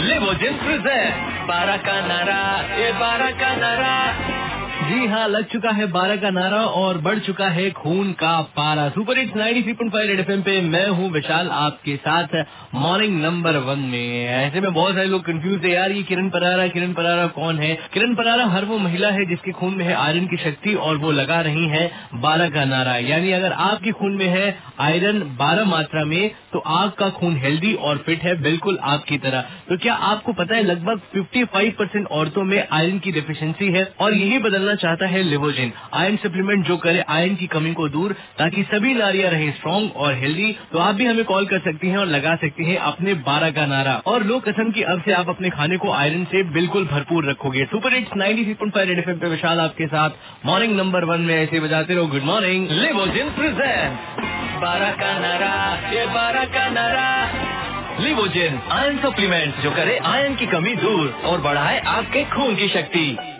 लिवोजिन present 12 का नारा, ये 12 का नारा। जी हाँ, लग चुका है 12 का नारा और बढ़ चुका है खून का पारा। सुपर हिट्स 93.5 रेड एफएम पे मैं हूँ विशाल आपके साथ मॉर्निंग नंबर 1 में। ऐसे में बहुत सारे लोग कंफ्यूज है यार, ये किरण परारा कौन है? किरण परारा हर वो महिला है जिसके खून में है आयरन की शक्ति और वो लगा रही है 12 का नारा। यानी अगर आपके खून में है आयरन 12 मात्रा में तो आपका खून हेल्दी और फिट है, बिल्कुल आपकी तरह। तो क्या आपको पता है लगभग 55% औरतों में आयरन की डेफिशिएंसी है और यही बदलना चाहता है लिवोजिन, आयरन सप्लीमेंट जो करे आयरन की कमी को दूर, ताकि सभी नारियां रहें स्ट्रॉन्ग और हेल्दी। तो आप भी हमें कॉल कर सकती हैं और लगा सकती हैं अपने 12 का नारा और लो कसम की अब से आप अपने खाने को आयरन से बिल्कुल भरपूर रखोगे। सुपर हिट्स 93.5 रेड एफएम पे विशाल आपके साथ मॉर्निंग नंबर 1 में ऐसे बजाते रहो। Good morning. लिवोजिन प्रेजेंट 12 का नारा, ये 12 का नारा। लिवोजिन आयरन सप्लीमेंट जो करे आयरन की कमी दूर और बढ़ाए आपके खून की शक्ति।